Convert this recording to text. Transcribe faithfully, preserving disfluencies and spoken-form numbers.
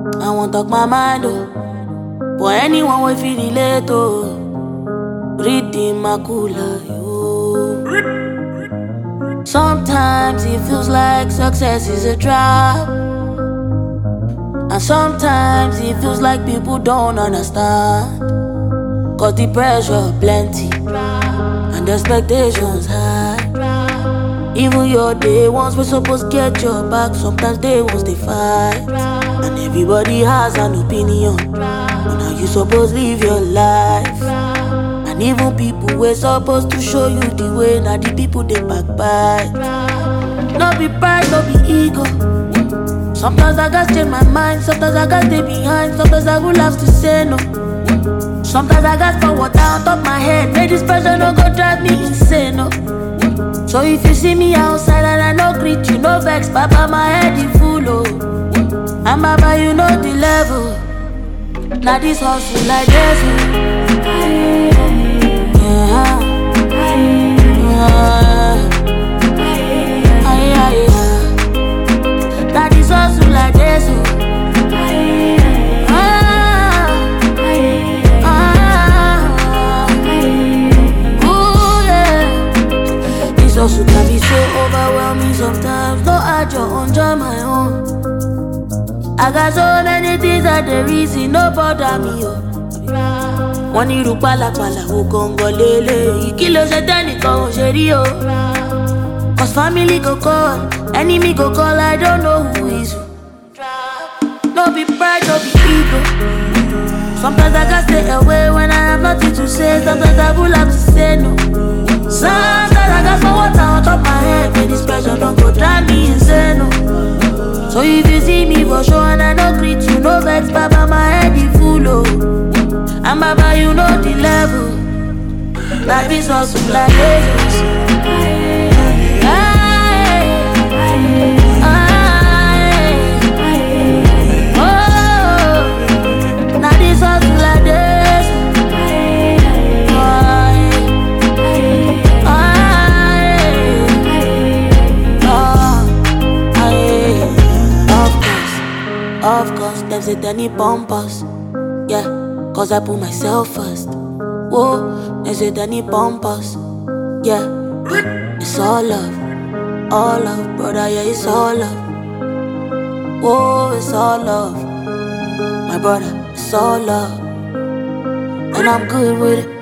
I won't talk my mind, oh. For anyone will feel relate, oh. Read the macula, yo. Sometimes it feels like success is a trap, and sometimes it feels like people don't understand. Cause the pressure plenty, and the expectations high. Even your day ones were supposed to get your back, sometimes they ones they fight. And everybody has an opinion on how you supposed to live your life. And even people were supposed to show you the way, now the people they backbite. No be pride, no be ego. Sometimes I gotta change my mind, sometimes I gotta stay behind, sometimes I will have to say no. Sometimes I gotta forward down top my head, make this pressure no go drive me insane, no. So if you see me outside and I no greet you, no vex, Papa, my head is full, oh. And Baba, you know the level. Now this hustle like this, oh. Yeah, yeah, yeah, yeah. Now this hustle like this, oh. Also can be so overwhelming sometimes. No add your own, join my own. I got so many things that the reason no bother me, oh. Money ru pala pala, o gongo lele. Kilo se teni ko sheri, oh. Cause family go call, enemy go call, I don't know who is who. No be pride, no be ego. Sometimes I gotta stay away when I have nothing to say. Sometimes I will have to say no. Sometimes I got some water on top my head, but this pressure don't go drive me insane, no. So if you see me for sure and I no greet you, no vex, Baba, my head is full, oh. And Baba, you know the level. Life is also like Jesus. Now this hustle like this. Of course, them say they need bumpers. Yeah, cause I put myself first. Whoa, they say they need bumpers. Yeah, it's all love, all love, brother, yeah, it's all love. Whoa, it's all love, my brother, it's all love. And I'm good with it.